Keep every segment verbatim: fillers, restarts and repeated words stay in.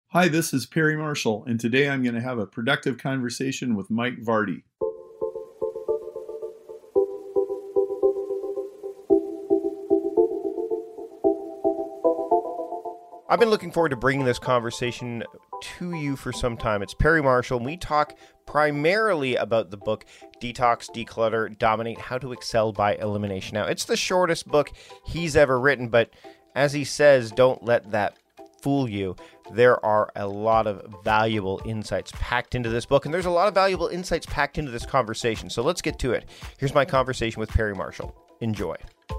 Hi, this is Perry Marshall, and today I'm going to have a productive conversation with Mike Vardy. I've been looking forward to bringing this conversation to you for some time. It's Perry Marshall, and we talk primarily about the book Detox, Declutter, Dominate, How to Excel by Elimination. Now, it's the shortest book he's ever written, but as he says, don't let that fool you. There are a lot of valuable insights packed into this book, and there's a lot of valuable insights packed into this conversation. So let's get to it. Here's my conversation with Perry Marshall. Enjoy.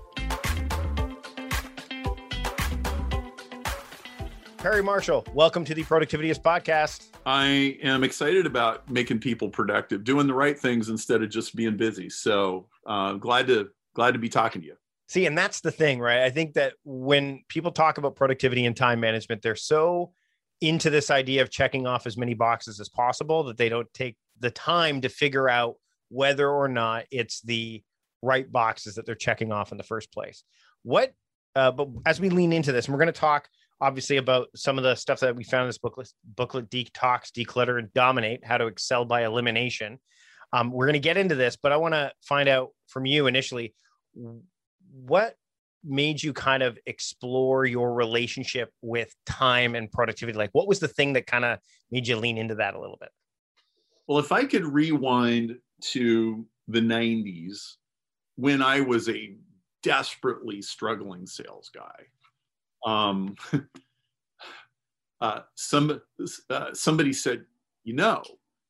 Perry Marshall, welcome to the Productivityist Podcast. I am excited about making people productive, doing the right things instead of just being busy. So uh, glad to glad to be talking to you. See, and that's the thing, right? I think that when people talk about productivity and time management, they're so into this idea of checking off as many boxes as possible that they don't take the time to figure out whether or not it's the right boxes that they're checking off in the first place. What, uh, but as we lean into this, and we're going to talk obviously about some of the stuff that we found in this booklet, booklet Detox, Declutter, and Dominate, How to Excel by Elimination. Um, we're going to get into this, but I want to find out from you initially, what made you kind of explore your relationship with time and productivity? Like, what was the thing that kind of made you lean into that a little bit? Well, if I could rewind to the nineties, when I was a desperately struggling sales guy, um, uh, some, uh, somebody said, you know,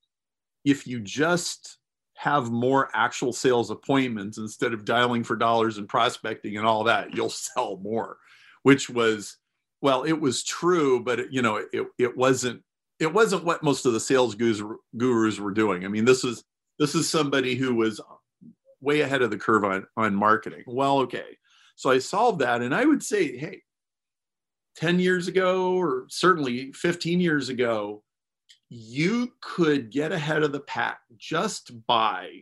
if you just have more actual sales appointments instead of dialing for dollars and prospecting and all that, you'll sell more, which was, well, it was true, but it, you know, it, it wasn't, it wasn't what most of the sales gurus, gurus were doing. I mean, this is, this is somebody who was way ahead of the curve on, on marketing. Well, okay. So I solved that. And I would say, hey, ten years ago, or certainly fifteen years ago, you could get ahead of the pack just by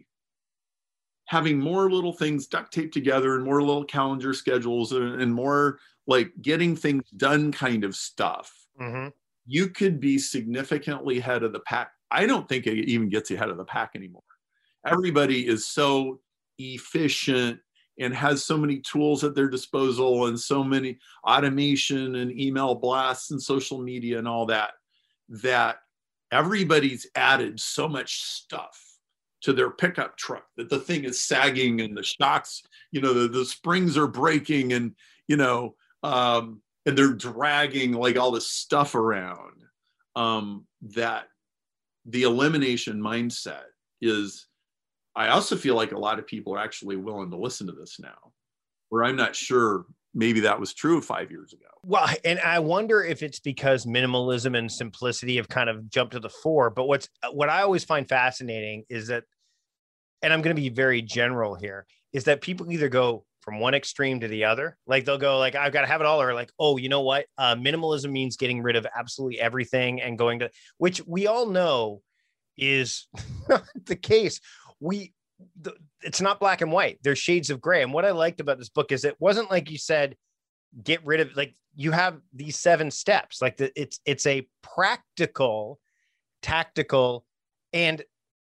having more little things duct taped together and more little calendar schedules and, and more like getting things done kind of stuff. Mm-hmm. You could be significantly ahead of the pack. I don't think it even gets you ahead of the pack anymore. Everybody is so efficient and has so many tools at their disposal and so many automation and email blasts and social media and all that, that everybody's added so much stuff to their pickup truck that the thing is sagging and the shocks, you know, the, the springs are breaking and, you know, um, and they're dragging like all this stuff around, um, that the elimination mindset is, I also feel like a lot of people are actually willing to listen to this now, where I'm not sure maybe that was true five years ago. Well, and I wonder if it's because minimalism and simplicity have kind of jumped to the fore. But what's what I always find fascinating is that, and I'm going to be very general here, is that people either go from one extreme to the other. Like they'll go like, I've got to have it all, or like, oh, you know what? Uh, minimalism means getting rid of absolutely everything and going to, which we all know is not the case. We, the, it's not black and white. There's shades of gray. And what I liked about this book is it wasn't like you said, get rid of, like, you have these seven steps. Like the, it's, it's a practical, tactical, and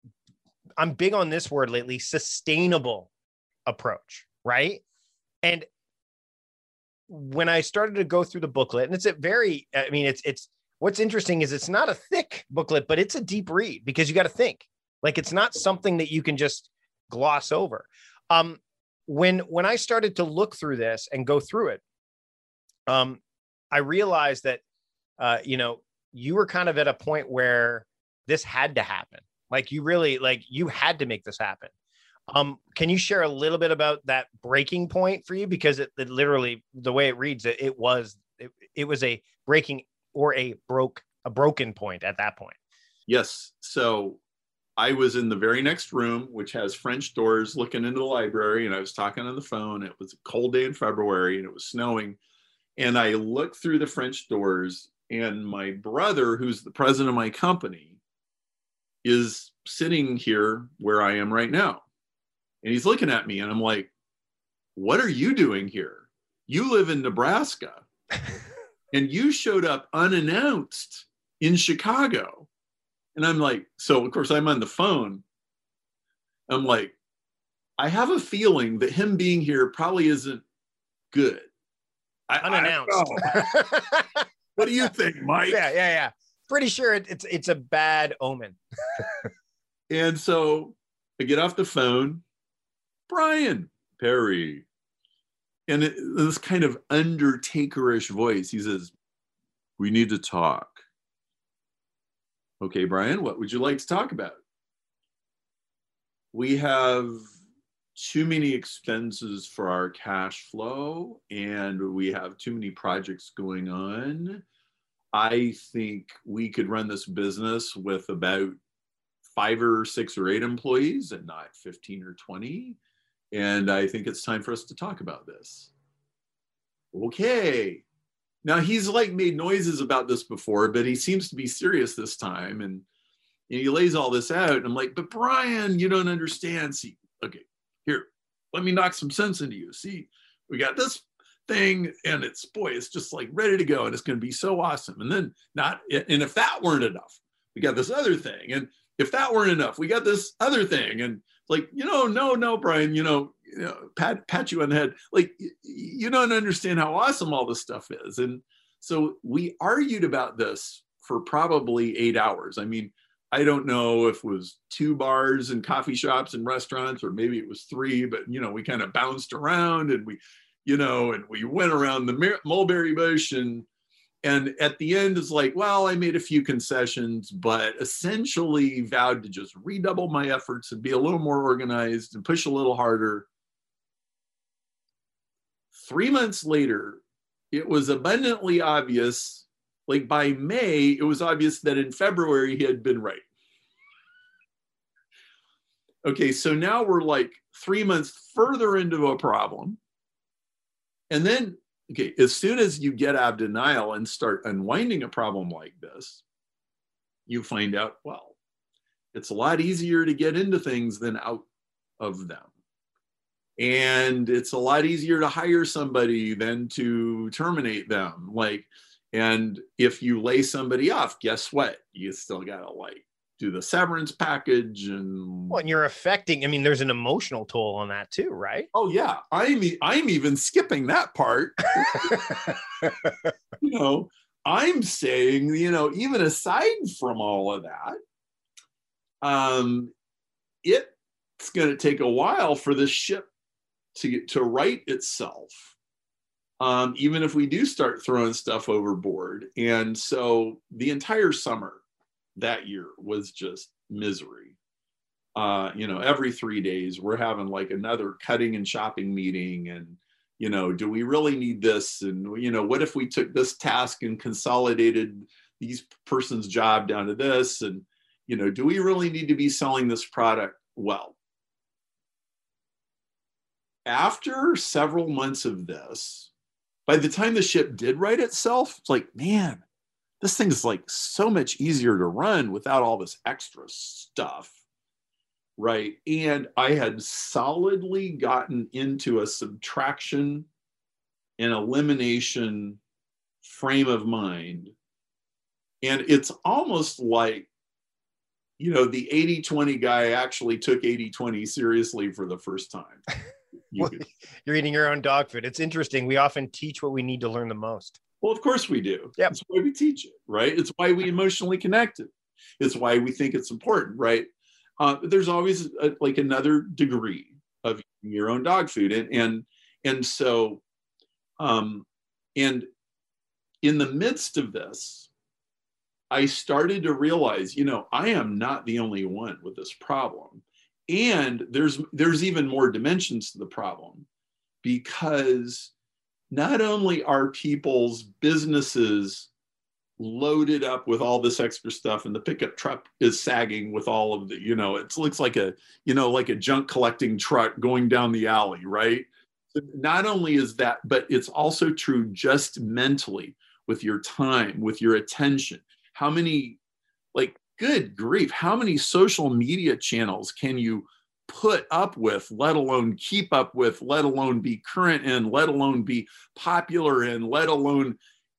I'm big on this word lately, sustainable approach. Right. And when I started to go through the booklet, and it's a very, I mean, it's, it's, what's interesting is it's not a thick booklet, but it's a deep read because you got to think. Like, it's not something that you can just gloss over. Um, when, when I started to look through this and go through it, um, I realized that, uh, you know, you were kind of at a point where this had to happen. Like you really, like you had to make this happen. Um, can you share a little bit about that breaking point for you? Because it, it literally, the way it reads, it, it was, it, it was a breaking or a broke, a broken point at that point. Yes. So I was in the very next room, which has French doors looking into the library. And I was talking on the phone. It was a cold day in February and it was snowing. And I looked through the French doors, and my brother, who's the president of my company, is sitting here where I am right now. And he's looking at me and I'm like, what are you doing here? You live in Nebraska and you showed up unannounced in Chicago. And I'm like, so of course I'm on the phone. I'm like, I have a feeling that him being here probably isn't good. I, Unannounced. I what do you think, Mike? Yeah, yeah, yeah. Pretty sure it, it's it's a bad omen. And so I get off the phone, Brian Perry, and it, this kind of Undertaker-ish voice. He says, "We need to talk." Okay, Brian, what would you like to talk about? We have too many expenses for our cash flow, and we have too many projects going on. I think we could run this business with about five or six or eight employees and not fifteen or twenty. And I think it's time for us to talk about this. Okay. Now he's like made noises about this before, but he seems to be serious this time. And, and he lays all this out. And I'm like, but Brian, you don't understand. See, okay, here, let me knock some sense into you. See, we got this thing and it's, boy, it's just like ready to go. And it's going to be so awesome. And then not, and if that weren't enough, we got this other thing. And if that weren't enough, we got this other thing. And like, you know, no, no, Brian, you know, you know, pat, pat you on the head. Like, you don't understand how awesome all this stuff is. And so we argued about this for probably eight hours. I mean, I don't know if it was two bars and coffee shops and restaurants, or maybe it was three, but, you know, we kind of bounced around and we, you know, and we went around the mulberry bush, and, and at the end it's like, well, I made a few concessions, but essentially vowed to just redouble my efforts and be a little more organized and push a little harder. Three months later, it was abundantly obvious, like by May, it was obvious that in February he had been right. Okay, so now we're like three months further into a problem. And then, okay, as soon as you get out of denial and start unwinding a problem like this, you find out, well, it's a lot easier to get into things than out of them. And it's a lot easier to hire somebody than to terminate them. Like, and if you lay somebody off, guess what? You still gotta like do the severance package and. Well, and you're affecting, I mean, there's an emotional toll on that too, right? Oh yeah, I'm, I'm even skipping that part. You know, I'm saying, you know, even aside from all of that, um, it's gonna take a while for this ship to get to right itself, um, even if we do start throwing stuff overboard. And so the entire summer that year was just misery. Uh, you know, every three days we're having like another cutting and shopping meeting, and, you know, do we really need this? And, you know, what if we took this task and consolidated these person's job down to this? And, you know, do we really need to be selling this product? Well, after several months of this, by the time the ship did right itself, it's like, man, this thing is like so much easier to run without all this extra stuff, right? And I had solidly gotten into a subtraction and elimination frame of mind. And it's almost like, you know, the eighty twenty guy actually took eighty twenty seriously for the first time. You well, you're eating your own dog food. It's interesting. We often teach what we need to learn the most. Well, of course we do. Yep. That's why we teach it, right? It's why we emotionally connect it. It's why we think it's important, right? Uh, but there's always a, like another degree of your own dog food. And, and, and so, um, and in the midst of this, I started to realize, you know, I am not the only one with this problem. And there's there's even more dimensions to the problem, because not only are people's businesses loaded up with all this extra stuff, and the pickup truck is sagging with all of the, you know, it looks like a, you know, like a junk collecting truck going down the alley, right? So not only is that, but it's also true just mentally with your time, with your attention. How many, like, good grief, how many social media channels can you put up with, let alone keep up with, let alone be current in, let alone be popular in, let alone,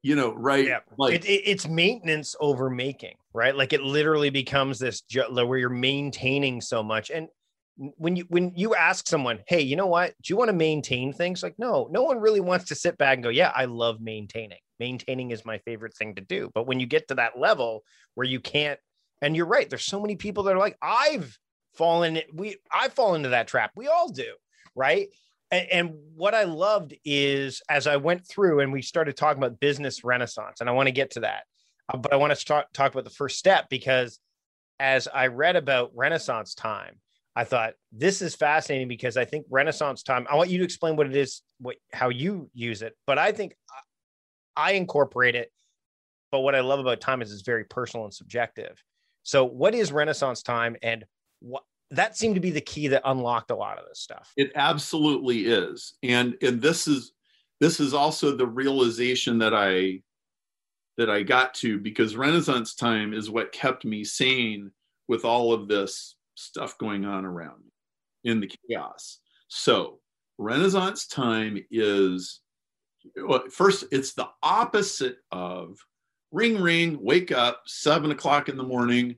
you know, right? Yeah. Like it, it, it's maintenance over making, right? Like it literally becomes this ju- where you're maintaining so much. And when you when you ask someone, hey, you know what? Do you want to maintain things? Like, no, no one really wants to sit back and go, yeah, I love maintaining. Maintaining is my favorite thing to do. But when you get to that level where you can't, and you're right, there's so many people that are like, I've fallen, we I fall into that trap. We all do, right? And, and what I loved is as I went through and we started talking about business renaissance, and I want to get to that, uh, but I want to talk talk about the first step, because as I read about Renaissance time, I thought this is fascinating, because I think Renaissance time, I want you to explain what it is, what, how you use it, but I think I incorporate it. But what I love about time is it's very personal and subjective. So what is Renaissance time, and what that seemed to be the key that unlocked a lot of this stuff? It absolutely is. And, and this is, this is also the realization that I, that I got to, because Renaissance time is what kept me sane with all of this stuff going on around me in the chaos. So Renaissance time is, well, first, it's the opposite of ring, ring, wake up, seven o'clock in the morning,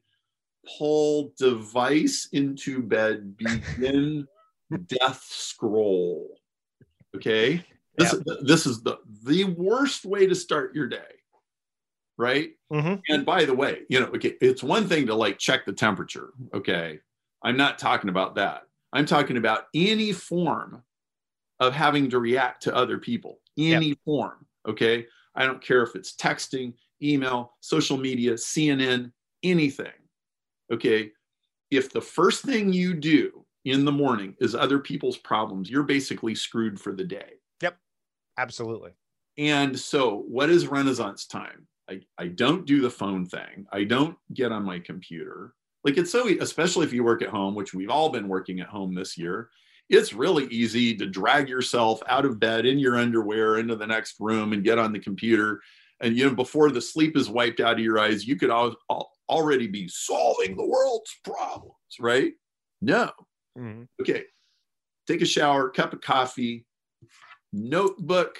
pull device into bed, begin death scroll. Okay. This, yep. this is the, the worst way to start your day. Right. Mm-hmm. And by the way, you know, okay, it's one thing to like check the temperature. Okay. I'm not talking about that. I'm talking about any form of having to react to other people, any yep. form. Okay. I don't care if it's texting, email, social media, C N N, anything. Okay. If the first thing you do in the morning is other people's problems, you're basically screwed for the day. Yep. Absolutely. And so what is Renaissance time? I, I don't do the phone thing. I don't get on my computer. Like it's so, especially if you work at home, which we've all been working at home this year, it's really easy to drag yourself out of bed in your underwear into the next room and get on the computer. And, you know, before the sleep is wiped out of your eyes, you could al- al- already be solving the world's problems, right? No. Mm-hmm. Okay. Take a shower, cup of coffee, notebook,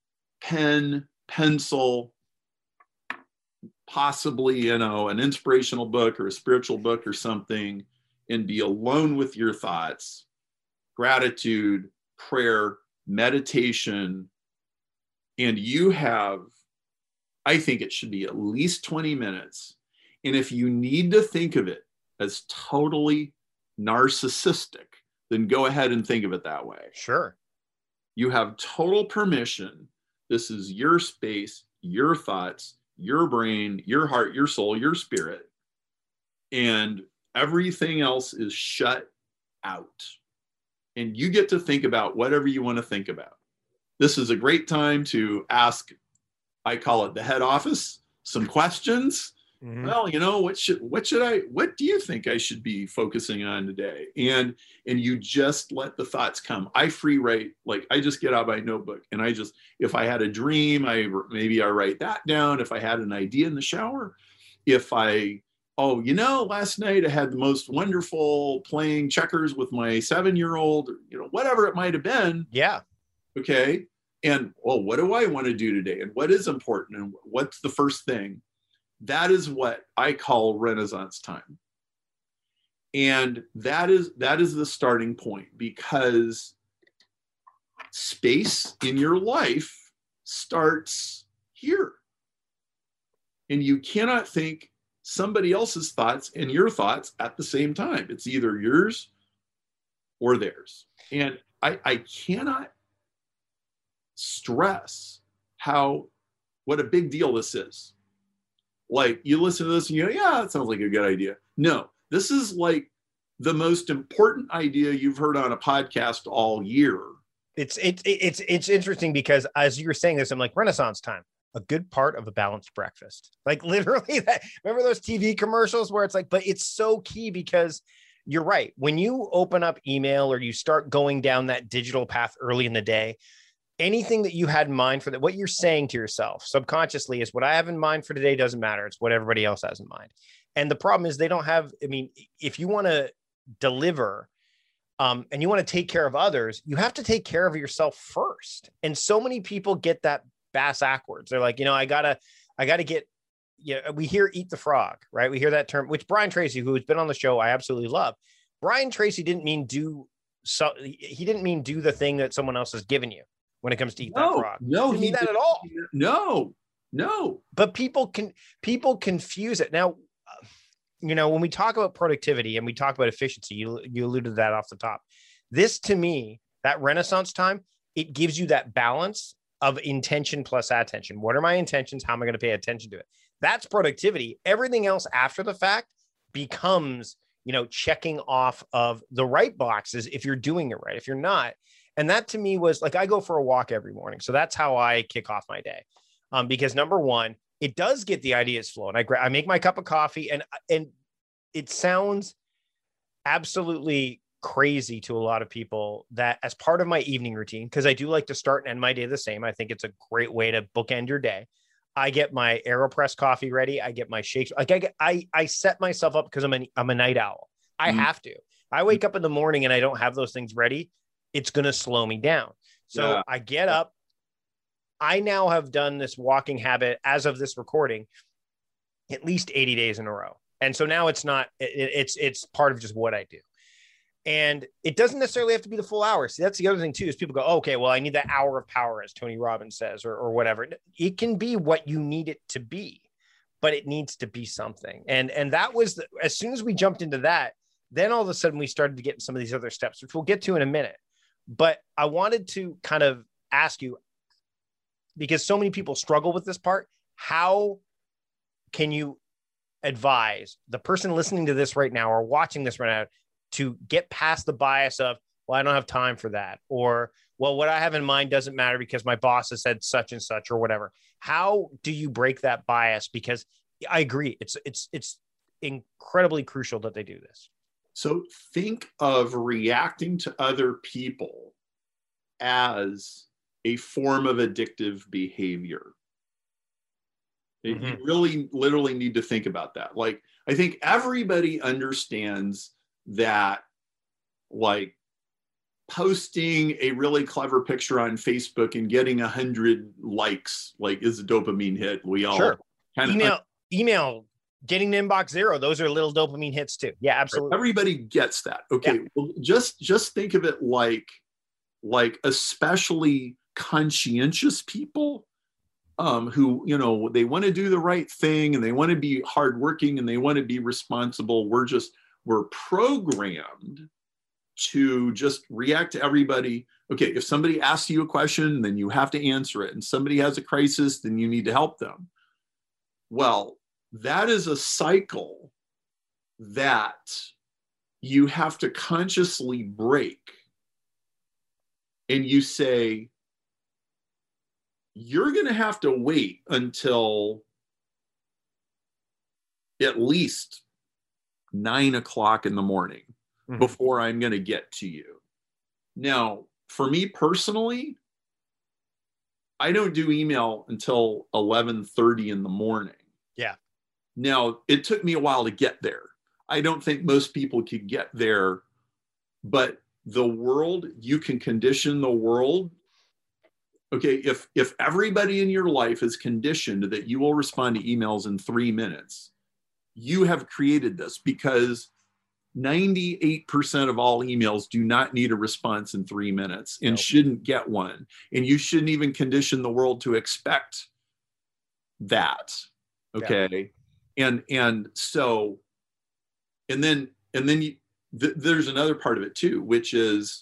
pen, pencil, possibly, you know, an inspirational book or a spiritual book or something, and be alone with your thoughts, gratitude, prayer, meditation. And you have, I think it should be at least twenty minutes. And if you need to think of it as totally narcissistic, then go ahead and think of it that way. Sure. You have total permission. This is your space, your thoughts, your brain, your heart, your soul, your spirit, and everything else is shut out. And you get to think about whatever you want to think about. This is a great time to ask, I call it the head office, some questions. Mm-hmm. Well, you know, what should, what should I, what do you think I should be focusing on today? And, and you just let the thoughts come. I free write, like I just get out my notebook and I just, if I had a dream, I maybe I write that down. If I had an idea in the shower, if I, oh, you know, last night I had the most wonderful playing checkers with my seven-year-old, or, you know, whatever it might've been. Yeah. Okay. And, well, what do I want to do today? And what is important? And what's the first thing? That is what I call Renaissance time. And that is, that is the starting point, because space in your life starts here. And you cannot think somebody else's thoughts and your thoughts at the same time. It's either yours or theirs. And I, I cannot stress how, what a big deal this is. Like you listen to this and you go, yeah, that sounds like a good idea. No, this is like the most important idea you've heard on a podcast all year. It's, it's, it's, it's interesting because as you were saying this, I'm like, Renaissance time, a good part of a balanced breakfast. Like literally that, remember those T V commercials where it's like, but it's so key because you're right. When you open up email or you start going down that digital path early in the day, anything that you had in mind for that, what you're saying to yourself subconsciously is what I have in mind for today doesn't matter. It's what everybody else has in mind. And the problem is they don't have, I mean, if you want to deliver um, and you want to take care of others, you have to take care of yourself first. And so many people get that bass backwards. They're like, you know, I gotta, I gotta get, yeah, we hear eat the frog, right? We hear that term, which Brian Tracy, who has been on the show, I absolutely love. Brian Tracy didn't mean do so. He didn't mean do the thing that someone else has given you when it comes to eat no, that frog. No, he he mean that didn't. at all. No, no. But people can, people confuse it. Now, you know, when we talk about productivity and we talk about efficiency, you, you alluded to that off the top. This, to me, that Renaissance time, it gives you that balance of intention plus attention. What are my intentions? How am I going to pay attention to it? That's productivity. Everything else after the fact becomes, you know, checking off of the right boxes if you're doing it right. If you're not, and that to me was like, I go for a walk every morning. So that's how I kick off my day. Um, because number one, it does get the ideas flowing. I, gra- I make my cup of coffee, and, and it sounds absolutely crazy to a lot of people that as part of my evening routine, because I do like to start and end my day the same. I think it's a great way to bookend your day. I get my AeroPress coffee ready. I get my shakes. Like I, get, I, I set myself up because I'm a, I'm a night owl. I mm. have to. I wake up in the morning and I don't have those things ready. It's going to slow me down. So yeah. I get up. I now have done this walking habit as of this recording at least eighty days in a row. And so now it's not, it, it's, it's part of just what I do. And it doesn't necessarily have to be the full hour. See, that's the other thing too, is people go, oh, okay, well, I need that hour of power, as Tony Robbins says, or, or whatever. It can be what you need it to be, but it needs to be something. And, and that was, the, as soon as we jumped into that, then all of a sudden we started to get some of these other steps, which we'll get to in a minute. But I wanted to kind of ask you, because so many people struggle with this part, how can you advise the person listening to this right now or watching this right now to get past the bias of, well, I don't have time for that, or, well, what I have in mind doesn't matter because my boss has said such and such, or whatever. How do you break that bias? Because I agree, it's it's it's incredibly crucial that they do this. So think of reacting to other people as a form of addictive behavior. Mm-hmm. You really literally need to think about that. Like, I think everybody understands that, like, posting a really clever picture on Facebook and getting a hundred likes, like, is a dopamine hit. We all sure. kind email, of email, getting the inbox zero. Those are little dopamine hits too. Yeah, absolutely. Everybody gets that. Okay, yeah. Well, just just think of it like, like especially conscientious people, um, who, you know, they want to do the right thing and they want to be hardworking and they want to be responsible. We're just we're programmed to just react to everybody. Okay, if somebody asks you a question, then you have to answer it. And somebody has a crisis, then you need to help them. Well, that is a cycle that you have to consciously break. And you say, you're going to have to wait until at least nine o'clock in the morning mm-hmm. before I'm going to get to you. Now, for me personally, I don't do email until eleven thirty in the morning. Yeah. Now, it took me a while to get there. I don't think most people could get there, but the world, you can condition the world. Okay, if if everybody in your life is conditioned that you will respond to emails in three minutes, you have created this, because ninety-eight percent of all emails do not need a response in three minutes and nope. shouldn't get one. And you shouldn't even condition the world to expect that. Okay. Yeah. And, and so, and then, and then you, th- there's another part of it too, which is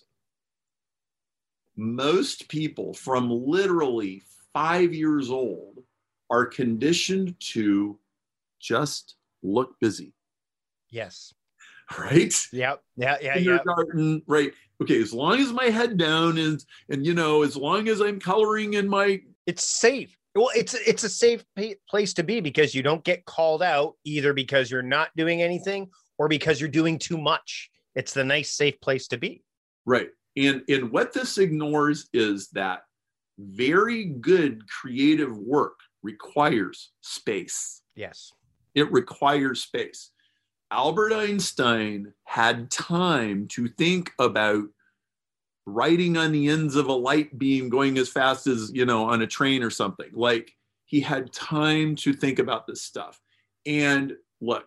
most people from literally five years old are conditioned to just look busy. Yes. Right? Yeah. Yeah. Yeah. Kindergarten, yeah. Right. Okay. As long as my head down is, and, you know, as long as I'm coloring in my. It's safe. Well, it's, it's a safe place to be, because you don't get called out either because you're not doing anything or because you're doing too much. It's the nice, safe place to be. Right. And, and what this ignores is that very good creative work requires space. Yes. It requires space. Albert Einstein had time to think about writing on the ends of a light beam going as fast as, you know, on a train or something. Like, he had time to think about this stuff. And look,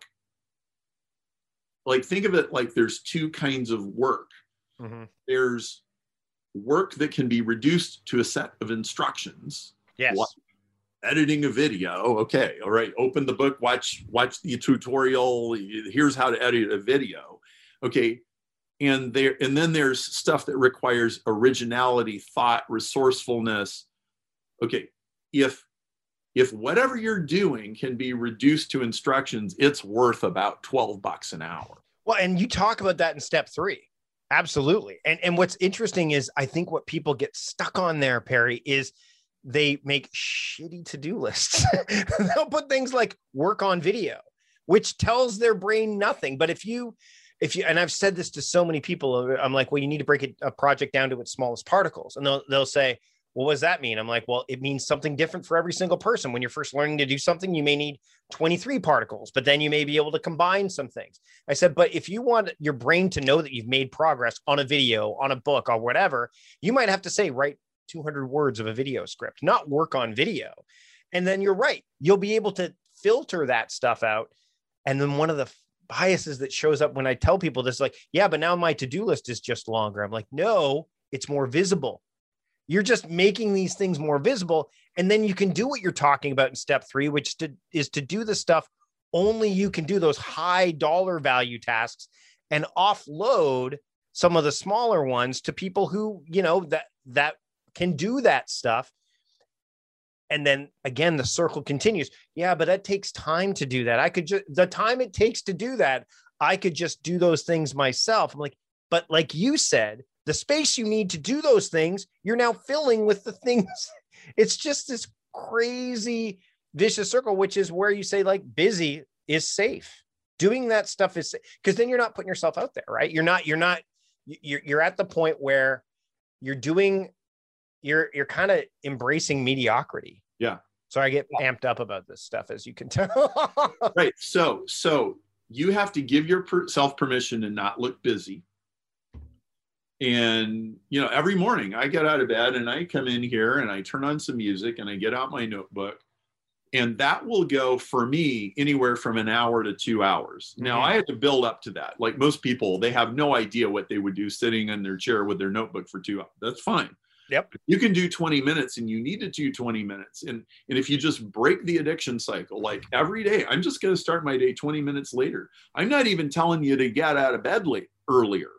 like, think of it like there's two kinds of work. Mm-hmm. There's work that can be reduced to a set of instructions. Yes. Like editing a video. Okay. All right. Open the book, watch, watch the tutorial. Here's how to edit a video. Okay. And there, and then there's stuff that requires originality, thought, resourcefulness. Okay. If, if whatever you're doing can be reduced to instructions, it's worth about twelve bucks an hour. Well, and you talk about that in step three. Absolutely. And, and what's interesting is I think what people get stuck on there, Perry, is they make shitty to-do lists. They'll put things like work on video, which tells their brain nothing. But if you, if you, and I've said this to so many people, I'm like, well, you need to break a project down to its smallest particles. And they'll, they'll say, well, what does that mean? I'm like, well, it means something different for every single person. When you're first learning to do something, you may need twenty-three particles, but then you may be able to combine some things. I said, but if you want your brain to know that you've made progress on a video, on a book, or whatever, you might have to say, write two hundred words of a video script, not work on video. And then you're right. You'll be able to filter that stuff out. And then one of the biases that shows up when I tell people this, like, yeah, but now my to-do list is just longer. I'm like, no, it's more visible. You're just making these things more visible. And then you can do what you're talking about in step three, which to, is to do the stuff only you can do, those high dollar value tasks, and offload some of the smaller ones to people who, you know, that, that can do that stuff. And then again, the circle continues. Yeah, but that takes time to do that. I could just, the time it takes to do that, I could just do those things myself. I'm like, but like you said, the space you need to do those things, you're now filling with the things. It's just this crazy vicious circle, which is where you say, like, busy is safe. Doing that stuff is, because then you're not putting yourself out there, right? You're not, you're not, you're, you're at the point where you're doing, you're, you're kind of embracing mediocrity. Yeah. So I get amped up about this stuff, as you can tell. Right. So, so you have to give yourself permission to not look busy. And, you know, every morning I get out of bed and I come in here and I turn on some music and I get out my notebook, and that will go for me anywhere from an hour to two hours. Mm-hmm. Now I had to build up to that. Like most people, they have no idea what they would do sitting in their chair with their notebook for two hours. That's fine. Yep. You can do twenty minutes, and you need to do twenty minutes. And, and if you just break the addiction cycle, like every day, I'm just going to start my day twenty minutes later. I'm not even telling you to get out of bed late earlier.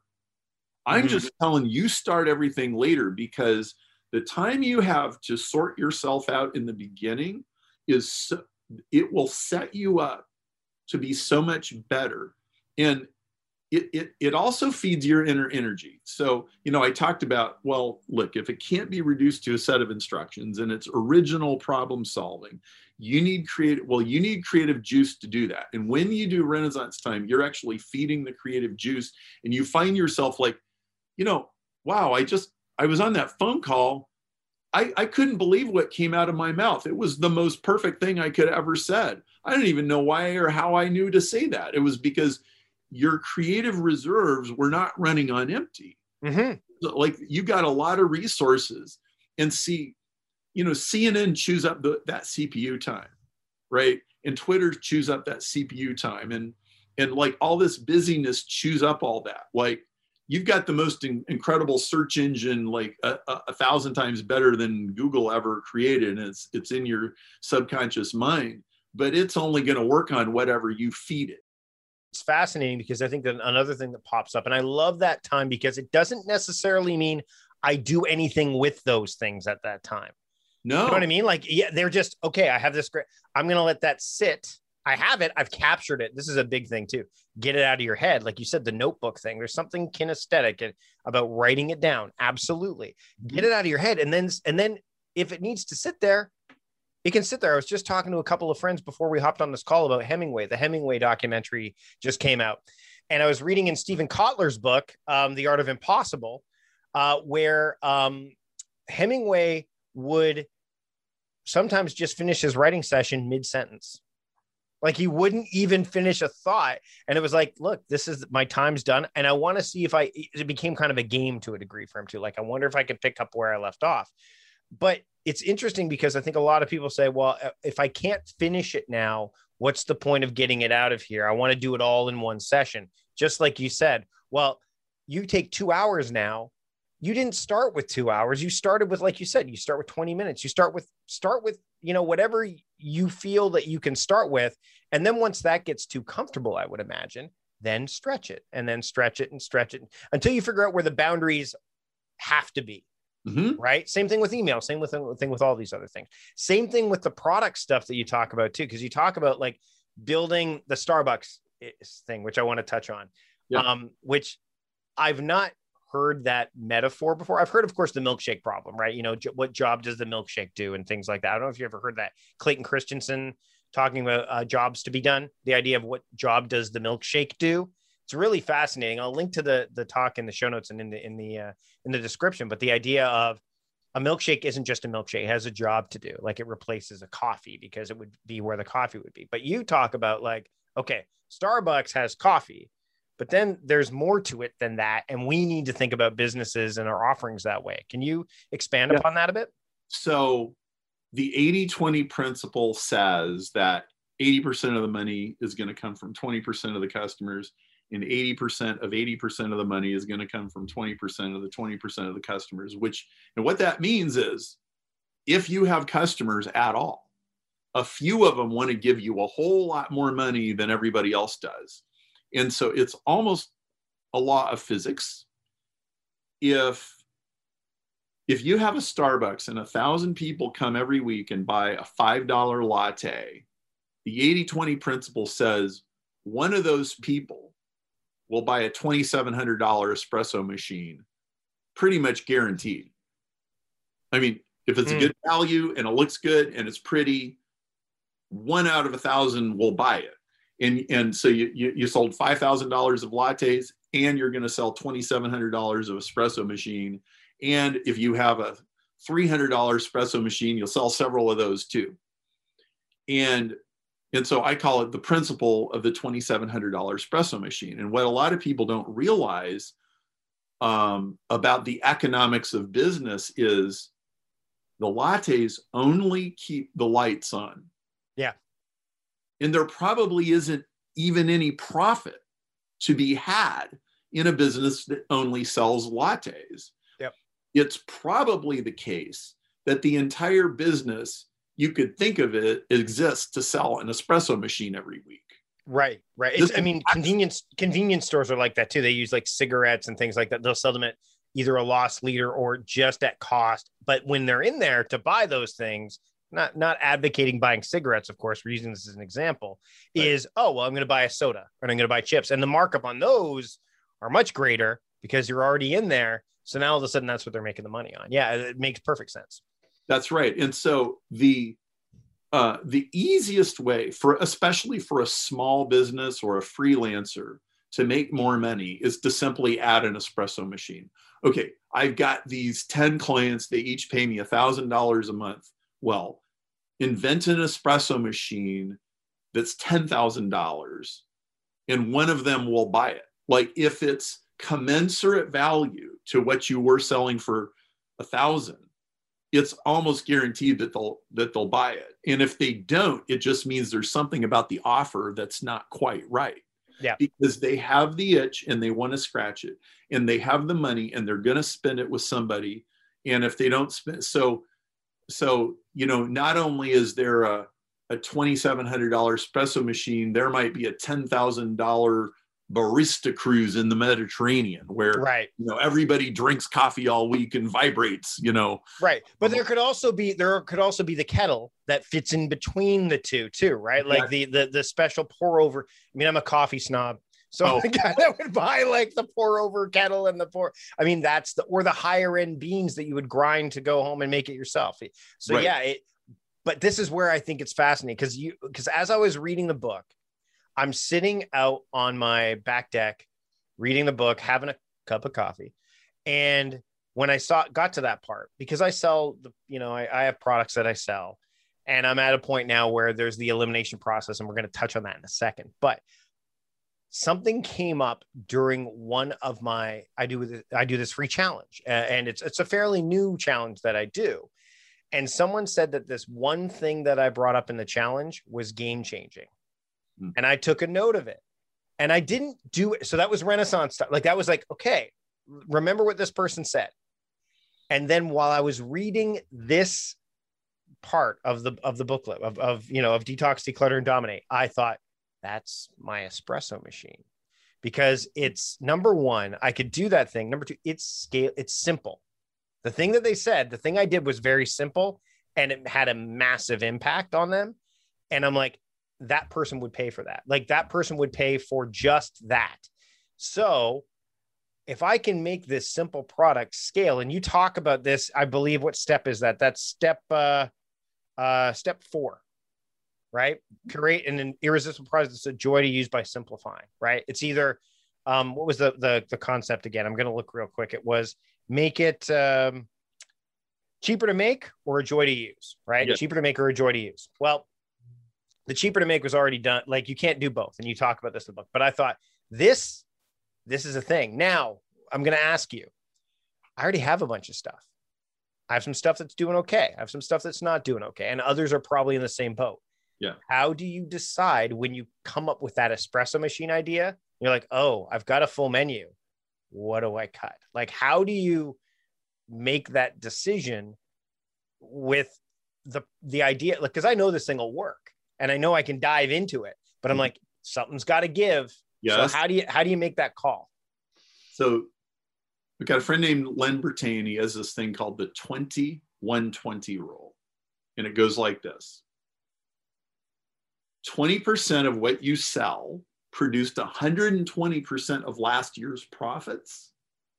I'm mm-hmm. just telling you start everything later, because the time you have to sort yourself out in the beginning is, so, it will set you up to be so much better. And it, it, it also feeds your inner energy. So, you know, I talked about, well, look, if it can't be reduced to a set of instructions and it's original problem solving, you need creative, well, you need creative juice to do that. And when you do Renaissance time, you're actually feeding the creative juice, and you find yourself like, you know, wow, I just, I was on that phone call. I, I couldn't believe what came out of my mouth. It was the most perfect thing I could ever said. I didn't even know why or how I knew to say that. It was because your creative reserves were not running on empty. Mm-hmm. Like, you got a lot of resources. And see, you know, C N N chews up the, that C P U time, right? And Twitter chews up that C P U time. And, and like all this busyness chews up all that. Like, you've got the most in, incredible search engine, like a, a, a thousand times better than Google ever created. And it's, it's in your subconscious mind, but it's only going to work on whatever you feed it. It's fascinating, because I think that another thing that pops up, and I love that time, because it doesn't necessarily mean I do anything with those things at that time. No. You know what I mean? Like, yeah, they're just, okay, I have this great, I'm going to let that sit. I have it. I've captured it. This is a big thing too. Get it out of your head. Like you said, the notebook thing, there's something kinesthetic about writing it down. Absolutely. Get it out of your head. And then, and then if it needs to sit there, it can sit there. I was just talking to a couple of friends before we hopped on this call about Hemingway. The Hemingway documentary just came out, and I was reading in Stephen Kotler's book, um, The Art of Impossible, uh, where um, Hemingway would sometimes just finish his writing session mid-sentence. Like he wouldn't even finish a thought. And it was like, look, this is my time's done. And I want to see if I, it became kind of a game to a degree for him too. Like, I wonder if I could pick up where I left off. But it's interesting because I think a lot of people say, well, if I can't finish it now, what's the point of getting it out of here? I want to do it all in one session. Just like you said, well, you take two hours now. You didn't start with two hours. You started with, like you said, you start with twenty minutes. You start with, start with, you know, whatever you feel that you can start with. And then once that gets too comfortable, I would imagine, then stretch it and then stretch it and stretch it until you figure out where the boundaries have to be. Mm-hmm. Right. Same thing with email. Same with thing with all these other things. Same thing with the product stuff that you talk about too, because you talk about like building the Starbucks thing, which I want to touch on, yeah. um, which I've not heard that metaphor before. I've heard, of course, the milkshake problem, right? You know, j- what job does the milkshake do and things like that. I don't know if you ever heard that. Clayton Christensen talking about uh, jobs to be done. The idea of what job does the milkshake do. It's really fascinating. I'll link to the the talk in the show notes and in the in the uh, in the description. But the idea of a milkshake isn't just a milkshake; it has a job to do. Like it replaces a coffee because it would be where the coffee would be. But you talk about like, okay, Starbucks has coffee, but then there's more to it than that, and we need to think about businesses and our offerings that way. Can you expand yeah. upon that a bit? So, the eighty twenty principle says that eighty percent of the money is going to come from twenty percent of the customers. And eighty percent of eighty percent of the money is going to come from twenty percent of the twenty percent of the customers, which, and what that means is if you have customers at all, a few of them want to give you a whole lot more money than everybody else does. And so it's almost a law of physics. If, if you have a Starbucks and a thousand people come every week and buy a five dollar latte, the eighty twenty principle says one of those people will buy a twenty-seven hundred dollars espresso machine, pretty much guaranteed. I mean, if it's mm. a good value and it looks good and it's pretty, one out of a thousand will buy it. And, and so you, you, you sold five thousand dollars of lattes and you're going to sell twenty-seven hundred dollars of espresso machine. And if you have a three hundred dollars espresso machine, you'll sell several of those too. And And so I call it the principle of the twenty-seven hundred dollars espresso machine. And what a lot of people don't realize um, about the economics of business is the lattes only keep the lights on. Yeah. And there probably isn't even any profit to be had in a business that only sells lattes. Yep. It's probably the case that the entire business, you could think of it, exists to sell an espresso machine every week. Right, right. It's, I mean, convenience convenience stores are like that too. They use like cigarettes and things like that. They'll sell them at either a loss leader or just at cost. But when they're in there to buy those things, not not advocating buying cigarettes, of course, we're using this as an example, right. is, oh, well, I'm going to buy a soda or I'm going to buy chips. And the markup on those are much greater because you're already in there. So now all of a sudden that's what they're making the money on. Yeah, it makes perfect sense. That's right. And so the uh, the easiest way for, especially for a small business or a freelancer to make more money is to simply add an espresso machine. Okay, I've got these ten clients. They each pay me a thousand dollars a month. Well, invent an espresso machine that's ten thousand dollars and one of them will buy it. Like if it's commensurate value to what you were selling for a thousand, it's almost guaranteed that they'll that they'll buy it. And if they don't, it just means there's something about the offer that's not quite right. Yeah. Because they have the itch and they want to scratch it and they have the money and they're going to spend it with somebody. And if they don't spend, so, so, you know, not only is there a, a twenty-seven hundred dollars espresso machine, there might be a ten thousand dollars barista cruise in the Mediterranean where, right. you know, everybody drinks coffee all week and vibrates, you know. Right. But there could also be, there could also be the kettle that fits in between the two too, right? Like exactly. the, the, the special pour over. I mean, I'm a coffee snob. So oh. the guy that would buy like the pour over kettle and the pour, I mean, that's the, or the higher end beans that you would grind to go home and make it yourself. So right. yeah, it, but this is where I think it's fascinating because you, because as I was reading the book, I'm sitting out on my back deck, reading the book, having a cup of coffee. And when I saw, got to that part, because I sell the, you know, I, I have products that I sell And I'm at a point now where there's the elimination process, and we're going to touch on that in a second. But something came up during one of my, I do, I do this free challenge, and it's, it's a fairly new challenge that I do. And someone said that this one thing that I brought up in the challenge was game changing. Hmm. And I took a note of it, and I didn't do it. So that was Renaissance stuff. Like, that was like, okay, remember what this person said. And then while I was reading this part of the, of the booklet of, of, you know, of Detox, Declutter, and Dominate, I thought, that's my espresso machine, because it's, number one, I could do that thing. Number two, it's scale. It's simple. The thing that they said, the thing I did was very simple, and it had a massive impact on them. And I'm like, that person would pay for that. Like, that person would pay for just that. So if I can make this simple product scale, and you talk about this, I believe, what step is that? That's step, uh, uh, step four. Right? Create an irresistible product that's a joy to use by simplifying, right? It's either, um, what was the, the, the concept again? I'm going to look real quick. It was make it um, cheaper to make or a joy to use, right? Yes. Cheaper to make or a joy to use. Well, the cheaper to make was already done. Like, you can't do both. And you talk about this in the book, but I thought this, this is a thing. Now I'm going to ask you, I already have a bunch of stuff. I have some stuff that's doing okay. I have some stuff that's not doing okay. And others are probably in the same boat. Yeah. How do you decide when you come up with that espresso machine idea? You're like, oh, I've got a full menu. What do I cut? Like, how do you make that decision with the, the idea? Like, cause I know this thing will work, and I know I can dive into it, but I'm mm-hmm. like, something's got to give. Yes. So how do you, how do you make that call? So we've got a friend named Len Bertain. He has this thing called the twenty one twenty rule. And it goes like this. twenty percent of what you sell produced one hundred twenty percent of last year's profits.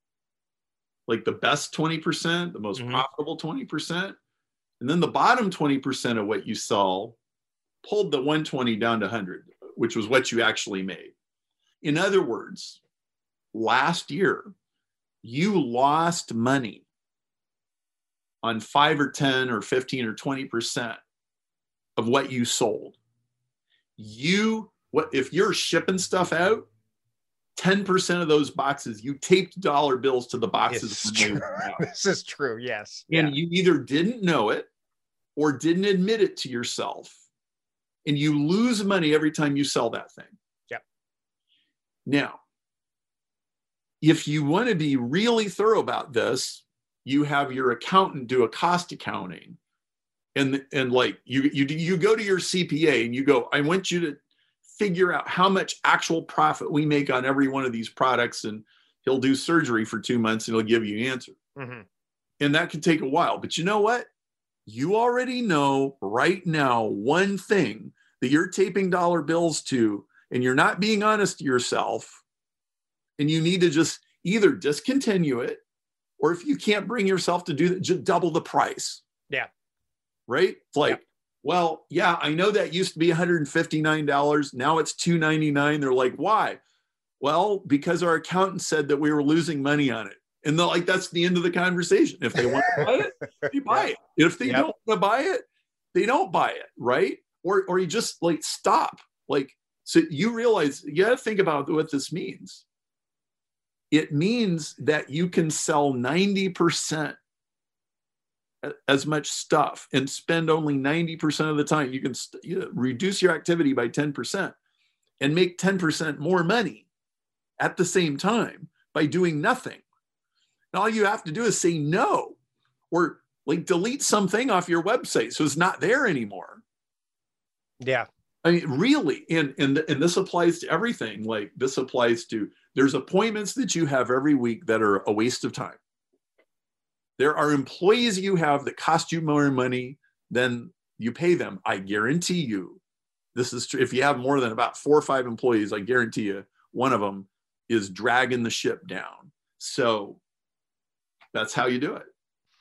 Like, the best twenty percent, the most mm-hmm. profitable twenty percent. And then the bottom twenty percent of what you sell pulled the one hundred twenty down to one hundred, which was what you actually made. In other words, last year, you lost money on five or ten or fifteen or twenty percent of what you sold. You, what if you're shipping stuff out, ten percent of those boxes, you taped dollar bills to the boxes. This is true. Yes. And yeah. you either didn't know it or didn't admit it to yourself. And you lose money every time you sell that thing. Yep. Now, if you want to be really thorough about this, you have your accountant do a cost accounting. And, and like you, you, you go to your C P A and you go, I want you to figure out how much actual profit we make on every one of these products. And he'll do surgery for two months and he'll give you an answer. Mm-hmm. And that can take a while. But you know what? You already know right now one thing that you're taping dollar bills to, and you're not being honest to yourself. And you need to just either discontinue it, or if you can't bring yourself to do that, just double the price. Yeah. Right? It's like, yeah. Well, yeah, I know that used to be one hundred fifty-nine dollars. Now it's two hundred ninety-nine dollars. They're like, why? Well, because our accountant said that we were losing money on it. And they're like, that's the end of the conversation. If they want to buy it, they buy it. If they yep. don't want to buy it, they don't buy it. Right? Or, or you just like stop. Like, so you realize you got to think about what this means. It means that you can sell ninety percent as much stuff and spend only ninety percent of the time. You can st- you know, reduce your activity by ten percent and make ten percent more money at the same time by doing nothing. And all you have to do is say no, or like delete something off your website so it's not there anymore. Yeah. I mean, really, and, and, and this applies to everything. Like, this applies to, there's appointments that you have every week that are a waste of time. There are employees you have that cost you more money than you pay them. I guarantee you, this is true. If you have more than about four or five employees, I guarantee you one of them is dragging the ship down. So that's how you do it.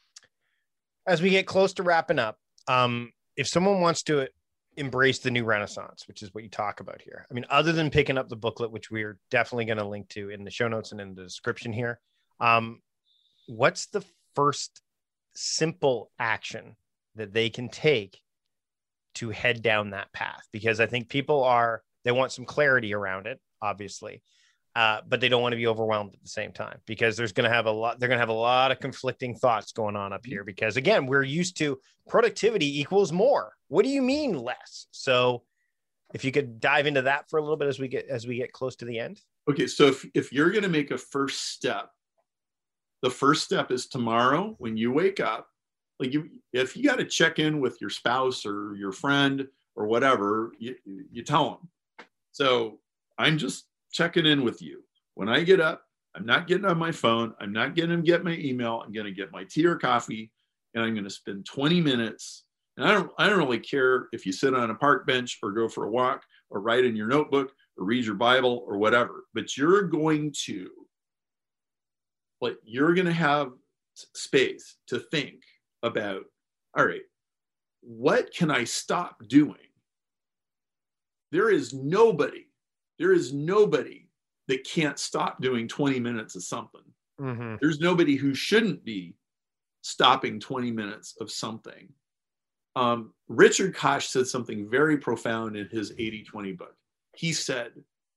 As we get close to wrapping up, um, if someone wants to embrace the new Renaissance, which is what you talk about here, I mean, other than picking up the booklet, which we're definitely going to link to in the show notes and in the description here, um, what's the first simple action that they can take to head down that path, because I think people are, they want some clarity around it, obviously. Uh, but they don't want to be overwhelmed at the same time, because there's going to have a lot, they're going to have a lot of conflicting thoughts going on up here, because again, we're used to productivity equals more. What do you mean less? So if you could dive into that for a little bit as we get, as we get close to the end. Okay. So if, if you're going to make a first step, the first step is tomorrow when you wake up, like you, if you got to check in with your spouse or your friend or whatever, you, you tell them. So I'm just checking in with you. When I get up, I'm not getting on my phone. I'm not going to get my email. I'm going to get my tea or coffee, and I'm going to spend twenty minutes. And I don't, I don't really care if you sit on a park bench or go for a walk or write in your notebook or read your Bible or whatever, but you're going to, like, you're going to have space to think about, all right, what can I stop doing? There is nobody There is nobody that can't stop doing twenty minutes of something. Mm-hmm. There's nobody who shouldn't be stopping twenty minutes of something. Um, Richard Koch said something very profound in his eighty twenty book. He said,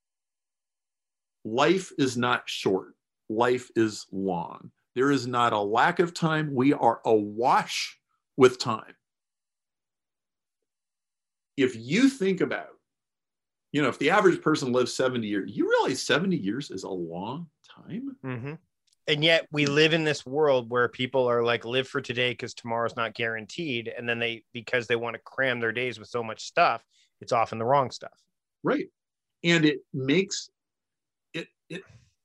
life is not short. Life is long. There is not a lack of time. We are awash with time. If you think about, you know, if the average person lives seventy years, you realize seventy years is a long time. Mm-hmm. And yet we live in this world where people are like, live for today because tomorrow's not guaranteed. And then they, because they want to cram their days with so much stuff, it's often the wrong stuff. Right. And it makes it, it,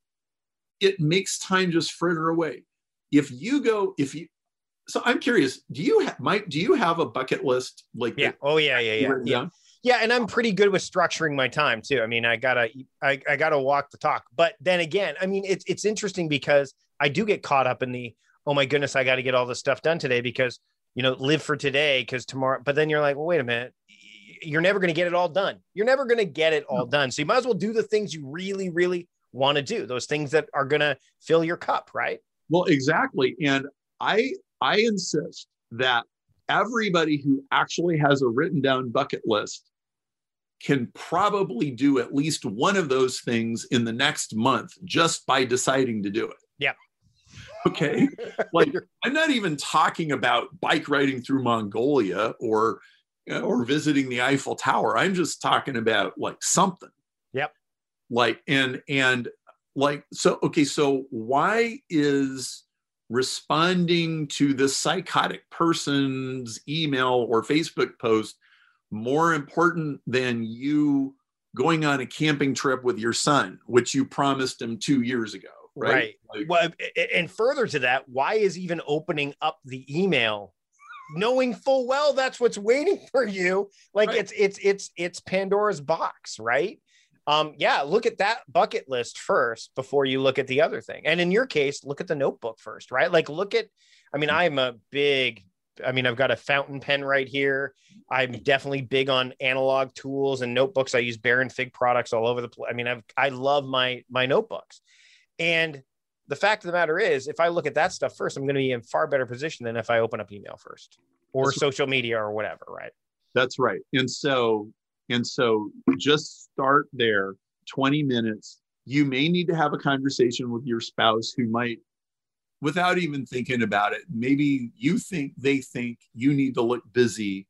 it makes time just fritter away. If you go, if you, so I'm curious, do you have, Mike, do you have a bucket list? Like, yeah. that, Oh yeah. Yeah. Yeah. Yeah. down? Yeah, and I'm pretty good with structuring my time too. I mean, I gotta, I, I gotta walk the talk. But then again, I mean, it's it's interesting because I do get caught up in the, oh my goodness, I got to get all this stuff done today because, you know, live for today because tomorrow. But then you're like, well, wait a minute, you're never going to get it all done. You're never going to get it all done. So you might as well do the things you really, really want to do. Those things that are going to fill your cup, right? Well, exactly. And I I insist that everybody who actually has a written down bucket list can probably do at least one of those things in the next month just by deciding to do it. Yeah. Okay. Like, I'm not even talking about bike riding through Mongolia or, or visiting the Eiffel Tower. I'm just talking about like something. Yep. Like, and, and like, so, okay. So why is responding to this psychotic person's email or Facebook post more important than you going on a camping trip with your son, which you promised him two years ago? Right. Right. Like, well, and further to that, why is even opening up the email, knowing full well that's what's waiting for you? Like right. it's it's it's it's Pandora's box, right? Um, yeah, look at that bucket list first before you look at the other thing. And in your case, look at the notebook first, right? Like look at, I mean, I'm a big, I mean, I've got a fountain pen right here. I'm definitely big on analog tools and notebooks. I use Baron Fig products all over the place. I mean, I've, I love my, my notebooks. And the fact of the matter is, if I look at that stuff first, I'm going to be in far better position than if I open up email first or That's social right. media or whatever. Right. That's right. And so, and so just start there, twenty minutes. You may need to have a conversation with your spouse who might, without even thinking about it, maybe you think they think you need to look busy,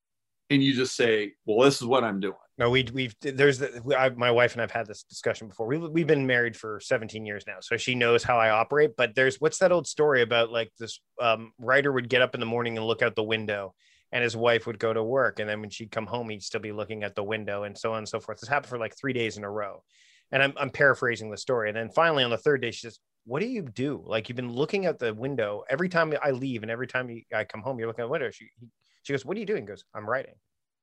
and you just say, well, this is what I'm doing. No, we, we've, there's the, I, my wife and I've had this discussion before. We've, we've been married for seventeen years now. So she knows how I operate, but there's, what's that old story about like this um, writer would get up in the morning and look out the window and his wife would go to work. And then when she'd come home, he'd still be looking at the window and so on and so forth. This happened for like three days in a row. And I'm, I'm paraphrasing the story. And then finally on the third day, she says, what do you do? Like you've been looking at the window every time I leave and every time I come home, you're looking at the window. She, she goes, what are you doing? He goes, I'm writing.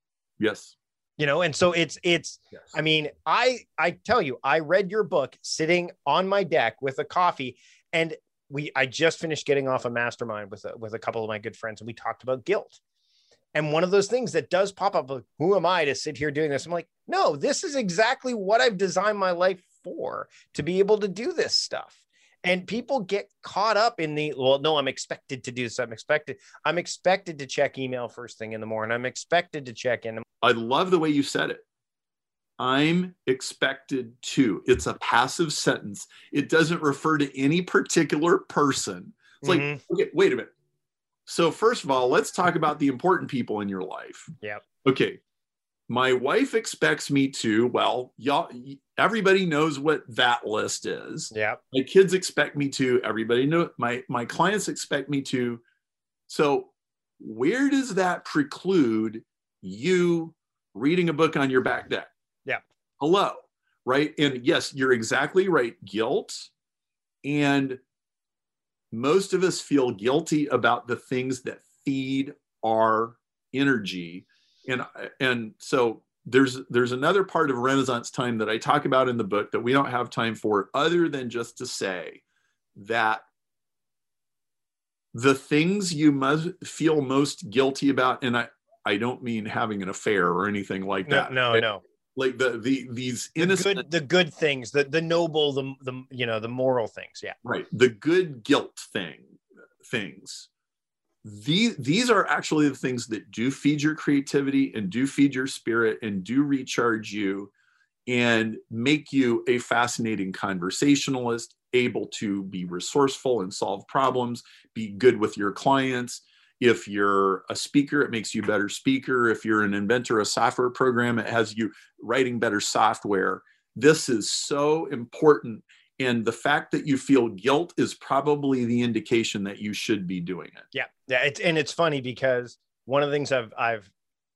Yes. You know, and so it's, it's, yes. I mean, I, I tell you, I read your book sitting on my deck with a coffee, and we, I just finished getting off a mastermind with a, with a couple of my good friends, and we talked about guilt. And one of those things that does pop up, like, who am I to sit here doing this? I'm like, no, this is exactly what I've designed my life for, to be able to do this stuff. And people get caught up in the, well, no, I'm expected to do this. I'm expected. I'm expected to check email first thing in the morning. I'm expected to check in. I love the way you said it. I'm expected to. It's a passive sentence. It doesn't refer to any particular person. It's mm-hmm. like, okay, wait a minute. So first of all, let's talk about the important people in your life. Yeah. Okay. My wife expects me to, well, y'all, everybody knows what that list is. Yeah. My kids expect me to, everybody know, my, my clients expect me to. So where does that preclude you reading a book on your back deck? Yeah. Hello. Right. And yes, you're exactly right. Guilt. And most of us feel guilty about the things that feed our energy. And, and so there's, there's another part of Renaissance time that I talk about in the book that we don't have time for, other than just to say that the things you must feel most guilty about, and I, I don't mean having an affair or anything like no, that. No, right? no. Like the, the, these innocent, the good, the good things, the, the noble, the, the, you know, the moral things. Yeah. Right. The good guilt thing, things. These, these are actually the things that do feed your creativity and do feed your spirit and do recharge you and make you a fascinating conversationalist, able to be resourceful and solve problems, be good with your clients. If you're a speaker, it makes you a better speaker. If you're an inventor, a software program, it has you writing better software. This is so important. And the fact that you feel guilt is probably the indication that you should be doing it. Yeah. Yeah. It's, and it's funny because one of the things I've, I've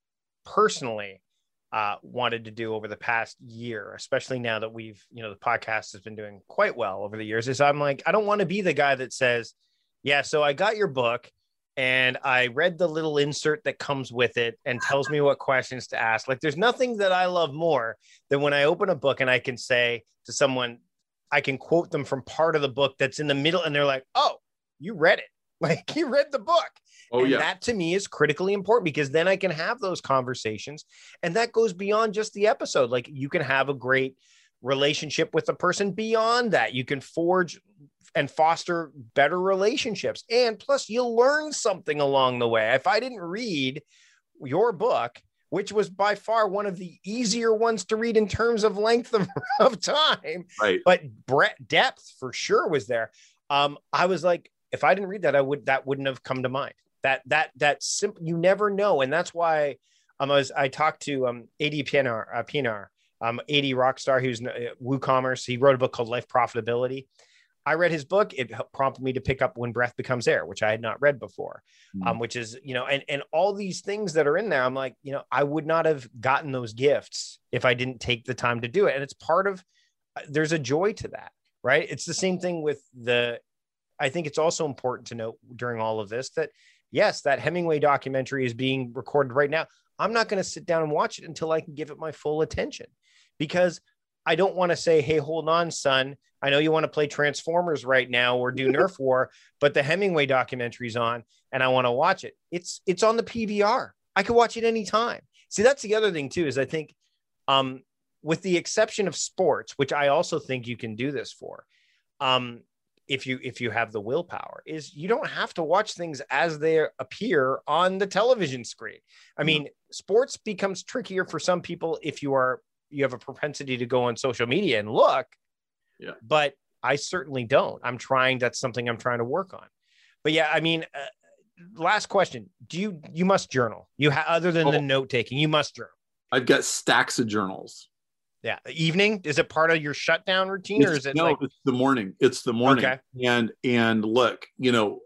personally uh, wanted to do over the past year, especially now that we've, you know, the podcast has been doing quite well over the years, is I'm like, I don't want to be the guy that says, yeah, so I got your book and I read the little insert that comes with it and tells me what questions to ask. Like, there's nothing that I love more than when I open a book and I can say to someone, I can quote them from part of the book that's in the middle and they're like, oh, you read it. Like, you read the book. Oh, and yeah. That to me is critically important because then I can have those conversations. And that goes beyond just the episode. Like, you can have a great relationship with a person beyond that. You can forge and foster better relationships. And plus you'll learn something along the way. If I didn't read your book, which was by far one of the easier ones to read in terms of length of, of time, right? But breadth, depth for sure was there. Um, I was like, if I didn't read that, I would, that wouldn't have come to mind. That, that, that simple, you never know. And that's why um, I was, I talked to um, A D Pienaar, uh, Pienaar um, A D Rockstar, who's uh, WooCommerce. He wrote a book called Life Profitability. I read his book. It prompted me to pick up When Breath Becomes Air, which I had not read before, mm. um, which is, you know, and, and all these things that are in there. I'm like, you know, I would not have gotten those gifts if I didn't take the time to do it. And it's part of, there's a joy to that, right? It's the same thing with the, I think it's also important to note during all of this that, yes, that Hemingway documentary is being recorded right now. I'm not going to sit down and watch it until I can give it my full attention, because I don't want to say, hey, hold on, son. I know you want to play Transformers right now or do Nerf War, but the Hemingway documentary's on and I want to watch it. It's it's on the P V R. I can watch it anytime. See, that's the other thing too, is I think um, with the exception of sports, which I also think you can do this for, um, if you if you have the willpower, is you don't have to watch things as they appear on the television screen. I mean, mm-hmm. sports becomes trickier for some people if you are you have a propensity to go on social media and look. Yeah. But I certainly don't. I'm trying, that's something I'm trying to work on. But yeah, I mean, uh, last question. Do you, you must journal. You ha- other than oh, the note taking, you must journal. I've got stacks of journals. Yeah. Evening, is it part of your shutdown routine, it's, or is it no, like it's the morning. It's the morning. Okay. And, and look, you know,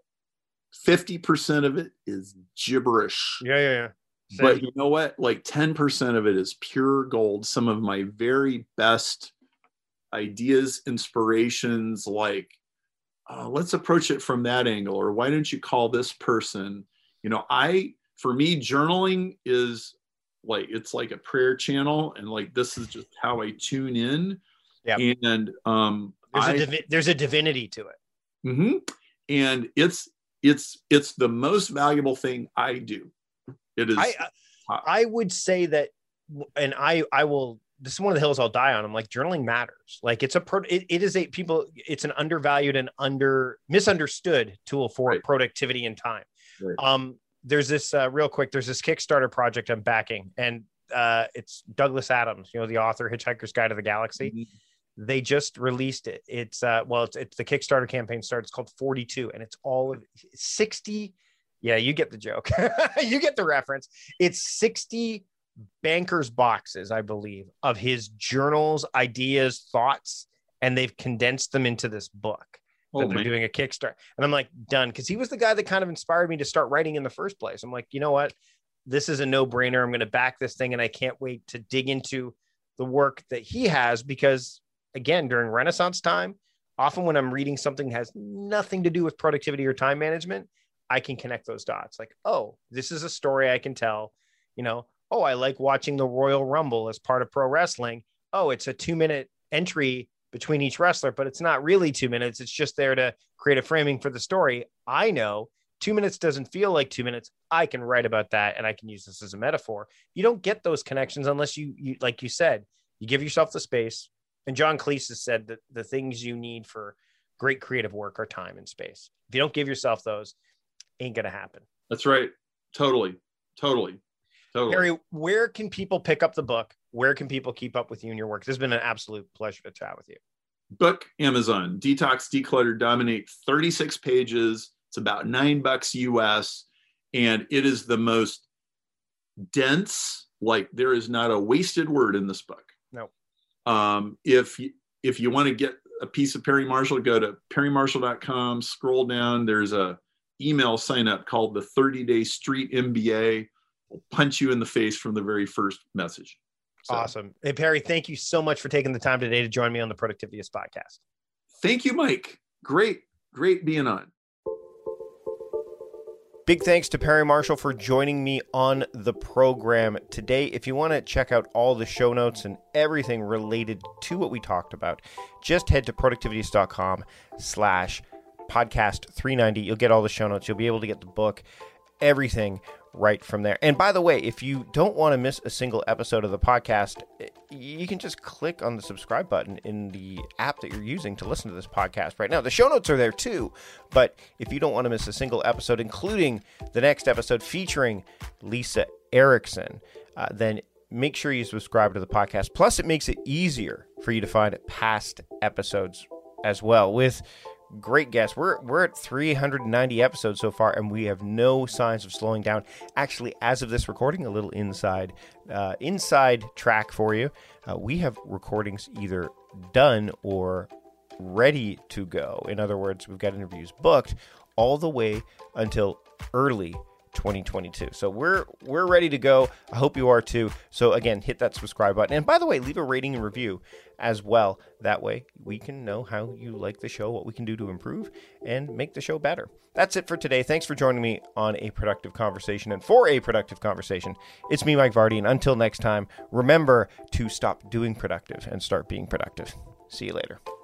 fifty percent of it is gibberish. Yeah. Yeah. yeah. Same. But you know what? Like ten percent of it is pure gold. Some of my very best ideas, inspirations, like, uh, let's approach it from that angle, or why don't you call this person? You know, I, for me, journaling is like, it's like a prayer channel, and like, this is just how I tune in. Yeah. And um, there's, I, a divi- there's a divinity to it. Mm-hmm. And it's, it's, it's the most valuable thing I do. It is. I, I would say that, and I, I will this is one of the hills I'll die on. I'm like, journaling matters. Like it's a, pro, it, it is a people, it's an undervalued and under misunderstood tool for right. productivity and time. Right. Um, there's this uh, real quick, there's this Kickstarter project I'm backing, and uh, it's Douglas Adams, you know, the author, Hitchhiker's Guide to the Galaxy. Mm-hmm. They just released it. It's uh, well, it's, it's the Kickstarter campaign starts. It's called forty-two, and it's all of sixty. Yeah, you get the joke. You get the reference. It's sixty bankers boxes, I believe, of his journals, ideas, thoughts, and they've condensed them into this book that oh, they're man. doing a Kickstarter. And I'm like, done. Because he was the guy that kind of inspired me to start writing in the first place. I'm like, you know what? This is a no-brainer. I'm going to back this thing, and I can't wait to dig into the work that he has, because again, during Renaissance time, often when I'm reading something that has nothing to do with productivity or time management, I can connect those dots. Like, oh, this is a story I can tell, you know, oh, I like watching the Royal Rumble as part of pro wrestling. Oh, it's a two minute entry between each wrestler, but it's not really two minutes. It's just there to create a framing for the story. I know two minutes doesn't feel like two minutes. I can write about that, and I can use this as a metaphor. You don't get those connections unless you, you like you said, you give yourself the space. And John Cleese has said that the things you need for great creative work are time and space. If you don't give yourself those, ain't going to happen. That's right. Totally. Totally. Totally. Harry, where can people pick up the book? Where can people keep up with you and your work? This has been an absolute pleasure to chat with you. Book, Amazon, Detox, Declutter, Dominate, thirty-six pages. It's about nine bucks U S. And it is the most dense, like there is not a wasted word in this book. No. Um, if, if you want to get a piece of Perry Marshall, go to perry marshall dot com, scroll down. There's a email sign up called the thirty day Street M B A. Will punch you in the face from the very first message. So, awesome. Hey, Perry, thank you so much for taking the time today to join me on the Productivityist podcast. Thank you, Mike. Great, great being on. Big thanks to Perry Marshall for joining me on the program today. If you want to check out all the show notes and everything related to what we talked about, just head to productivityist dot com slash podcast three ninety. You'll get all the show notes. You'll be able to get the book, everything right from there. And by the way, if you don't want to miss a single episode of the podcast, you can just click on the subscribe button in the app that you're using to listen to this podcast right now. The show notes are there too, but if you don't want to miss a single episode, including the next episode featuring Lisa Erickson, uh, then make sure you subscribe to the podcast. Plus, it makes it easier for you to find past episodes as well with great guests. We're we're at three hundred ninety episodes so far, and we have no signs of slowing down. Actually, as of this recording, a little inside uh, inside track for you. Uh, we have recordings either done or ready to go. In other words, we've got interviews booked all the way until early twenty twenty-two. So we're we're ready to go. I hope you are too. So again, hit that subscribe button. And by the way, leave a rating and review as well. That way we can know how you like the show, what we can do to improve and make the show better. That's it for today. Thanks for joining me on A Productive Conversation. And for A Productive Conversation, it's me, Mike Vardy. And until next time, remember to stop doing productive and start being productive. See you later.